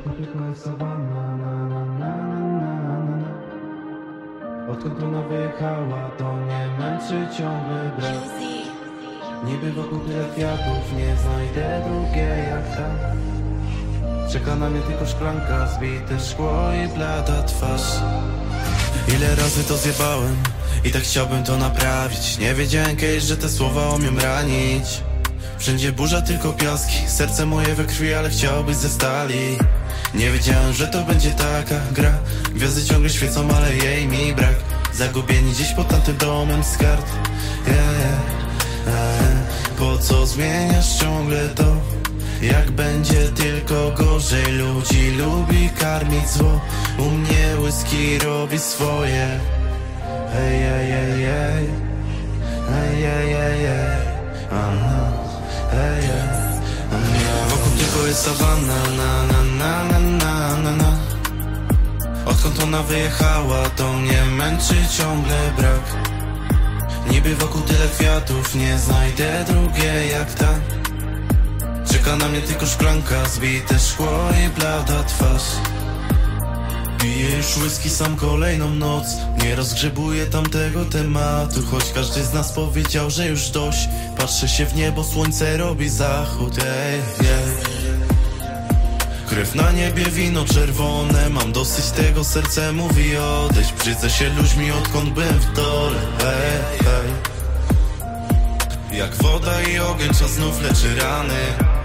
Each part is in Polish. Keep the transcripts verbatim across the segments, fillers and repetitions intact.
wokół tylko jest sawanna, na, na, na, na, na, na. Odkąd ona wyjechała, to mnie męczy ciągle brak. Niby wokół tyle kwiatów, nie znajdę drugiej jak ta. Czeka na mnie tylko szklanka, zbite szkło i blada twarz. Ile razy to zjebałem i tak chciałbym to naprawić. Nie wiedziałem kiedyś, że te słowa umiem ranić. Wszędzie burza, tylko piaski, serce moje we krwi, ale chciałbyś ze stali. Nie wiedziałem, że to będzie taka gra. Gwiazdy ciągle świecą, ale jej mi brak. Zagubieni gdzieś pod tamtym domem z kart. Yeah, yeah, yeah. Po co zmieniasz ciągle to? Jak będzie tylko gorzej. Ludzi lubi karmić zło. U mnie whisky robi swoje. Hej, hej, hej, hej. Hej, hej, hej, hej. Aha. Hej, hej. Wokół tylko jest sawanna, na, na, na, na, na, na, na. Odkąd ona wyjechała, to mnie męczy ciągle brak. Niby wokół tyle kwiatów, nie znajdę drugiej jak ta. Czeka na mnie tylko szklanka, zbite szkło i blada twarz. Piję już whisky sam kolejną noc. Nie rozgrzebuję tamtego tematu, choć każdy z nas powiedział, że już dość. Patrzę się w niebo, słońce robi zachód. Ej, ej. Krew na niebie, wino czerwone. Mam dosyć tego, serce mówi odejść. Brzydzę się ludźmi, odkąd byłem w dole. Ej, ej. Jak woda i ogień, czas znów leczy rany.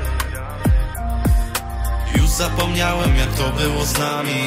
Już zapomniałem, jak to było z nami.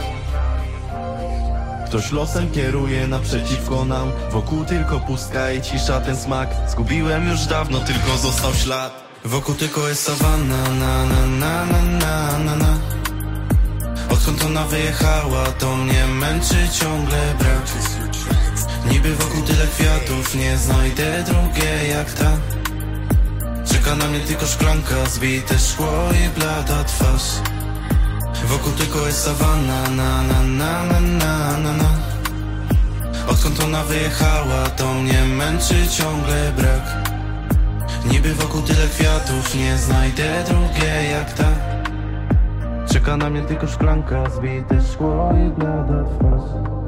Ktoś losem kieruje naprzeciwko nam. Wokół tylko pustka i cisza, ten smak zgubiłem już dawno, tylko został ślad. Wokół tylko jest sawanna, na, na, na, na, na, na, na. Odkąd ona wyjechała, to mnie męczy ciągle brak. Niby wokół tyle kwiatów, nie znajdę drugiej jak ta. Czeka na mnie tylko szklanka, zbite szkło i blada twarz. Wokół tylko jest sawanna, na, na, na, na, na, na, na. Odkąd ona wyjechała, to mnie męczy ciągle brak. Niby wokół tyle kwiatów, nie znajdę drugiej jak ta. Czeka na mnie tylko szklanka, zbite szkło i blada twarz.